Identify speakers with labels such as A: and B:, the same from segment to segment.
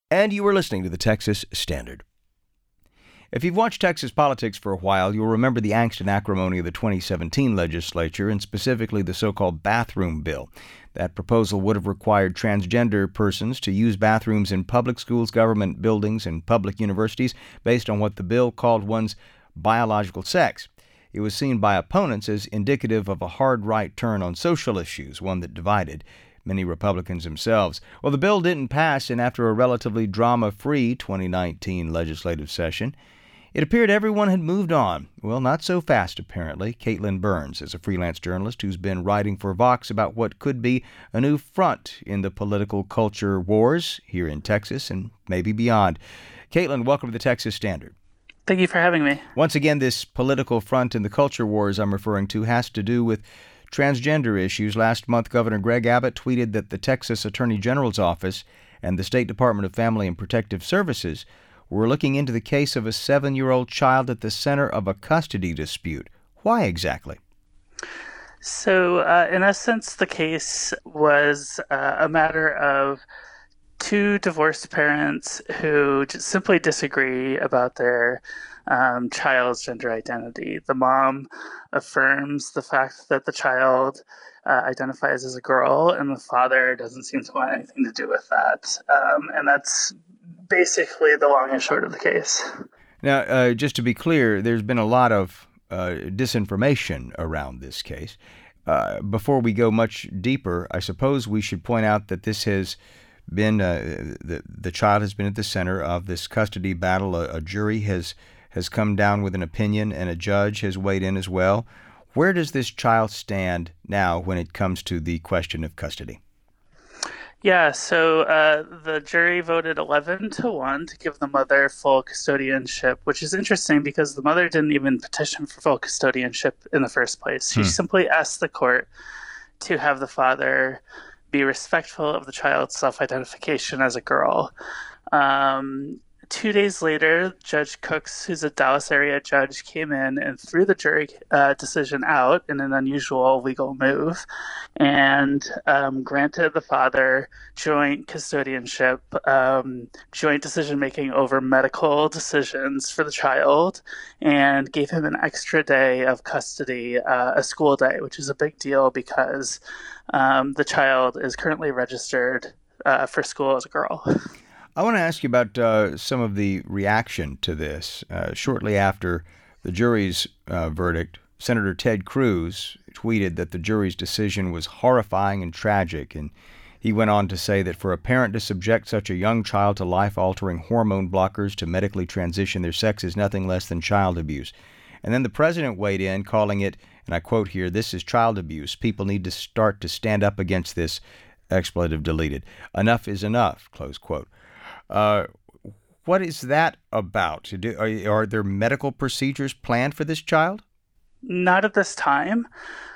A: And you are listening to the Texas Standard. If you've watched Texas politics for a while, you'll remember the angst and acrimony of the 2017 legislature, and specifically the so-called bathroom bill. That proposal would have required transgender persons to use bathrooms in public schools, government buildings, and public universities based on what the bill called one's biological sex. It was seen by opponents as indicative of a hard right turn on social issues, one that divided many Republicans themselves. Well, the bill didn't pass, and after a relatively drama-free 2019 legislative session, it appeared everyone had moved on. Well, not so fast, apparently. Caitlin Burns is a freelance journalist who's been writing for Vox about what could be a new front in the political culture wars here in Texas and maybe beyond. Caitlin, welcome to the Texas Standard.
B: Thank you for having me.
A: Once again, this political front in the culture wars I'm referring to has to do with transgender issues. Last month, Governor Greg Abbott tweeted that the Texas Attorney General's office and the State Department of Family and Protective Services were looking into the case of a 7-year-old child at the center of a custody dispute. Why exactly?
B: So, in essence, the case was a matter of two divorced parents who just simply disagree about their child's gender identity. The mom affirms the fact that the child identifies as a girl, and the father doesn't seem to want anything to do with that. And that's basically the long and short of the case.
A: Now, just to be clear, there's been a lot of disinformation around this case. Before we go much deeper, I suppose we should point out that this has been, the child has been at the center of this custody battle. A jury has come down with an opinion, and a judge has weighed in as well. Where does this child stand now when it comes to the question of custody?
B: Yeah, so the jury voted 11-1 to give the mother full custodianship, which is interesting because the mother didn't even petition for full custodianship in the first place. She simply asked the court to have the father be respectful of the child's self-identification as a girl. 2 days later, Judge Cooks, who's a Dallas area judge, came in and threw the jury decision out in an unusual legal move and granted the father joint custodianship, joint decision-making over medical decisions for the child, and gave him an extra day of custody, a school day, which is a big deal because the child is currently registered for school as a girl.
A: I want to ask you about some of the reaction to this. Shortly after the jury's verdict, Senator Ted Cruz tweeted that the jury's decision was horrifying and tragic, and he went on to say that for a parent to subject such a young child to life-altering hormone blockers to medically transition their sex is nothing less than child abuse. And then the president weighed in, calling it, and I quote here, "This is child abuse. People need to start to stand up against this," expletive deleted. "Enough is enough," close quote. What is that about? Are there medical procedures planned for this child?
B: Not at this time.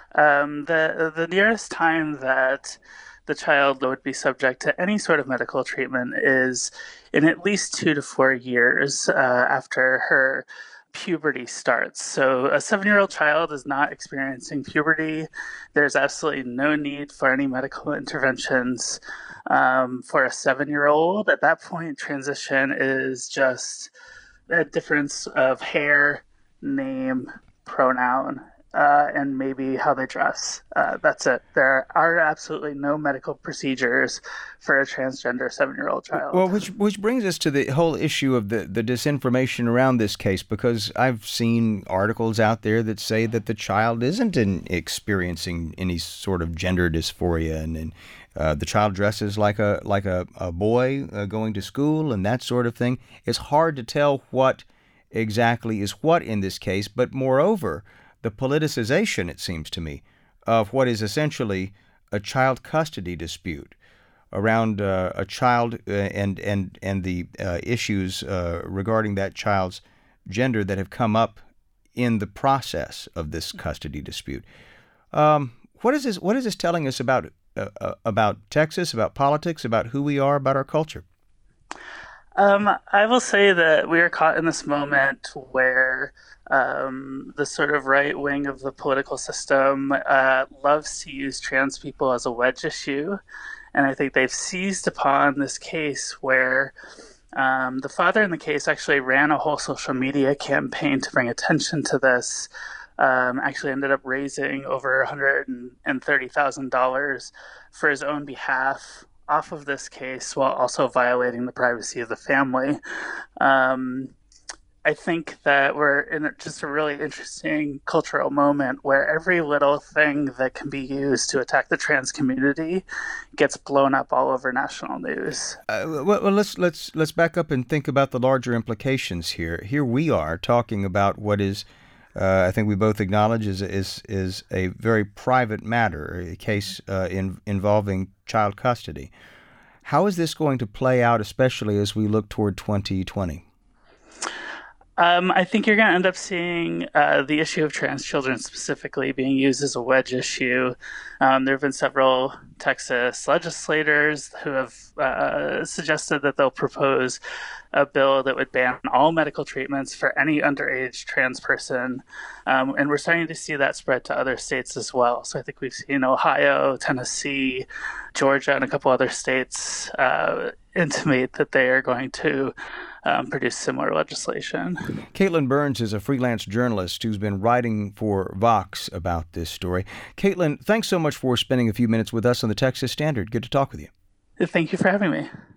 B: The nearest time that the child would be subject to any sort of medical treatment is in at least 2 to 4 years after her puberty starts. So a 7-year-old child is not experiencing puberty. There's absolutely no need for any medical interventions for a 7-year-old. At that point, transition is just a difference of hair, name, pronoun, and maybe how they dress. That's it. There are absolutely no medical procedures for a transgender 7-year-old child.
A: Well, which brings us to the whole issue of the disinformation around this case, because I've seen articles out there that say that the child isn't experiencing any sort of gender dysphoria, and the child dresses like a boy going to school and that sort of thing. It's hard to tell what exactly is what in this case, but moreover, the politicization, it seems to me, of what is essentially a child custody dispute around a child and the issues regarding that child's gender that have come up in the process of this custody dispute. What is this telling us about Texas, about politics, about who we are, about our culture?
B: I will say that we are caught in this moment where the sort of right wing of the political system loves to use trans people as a wedge issue. And I think they've seized upon this case where the father in the case actually ran a whole social media campaign to bring attention to this. Actually ended up raising over $130,000 for his own behalf off of this case while also violating the privacy of the family. I think that we're in just a really interesting cultural moment where every little thing that can be used to attack the trans community gets blown up all over national news.
A: Let's back up and think about the larger implications here. Here we are talking about what is, I think we both acknowledge, is a very private matter, a case involving child custody. How is this going to play out, especially as we look toward 2020?
B: I think you're going to end up seeing the issue of trans children specifically being used as a wedge issue. There have been several Texas legislators who have suggested that they'll propose a bill that would ban all medical treatments for any underage trans person. And we're starting to see that spread to other states as well. So I think we've seen Ohio, Tennessee, Georgia, and a couple other states intimate that they are going to produce similar legislation.
A: Caitlin Burns is a freelance journalist who's been writing for Vox about this story. Caitlin, thanks so much for spending a few minutes with us on the Texas Standard. Good to talk with you.
B: Thank you for having me.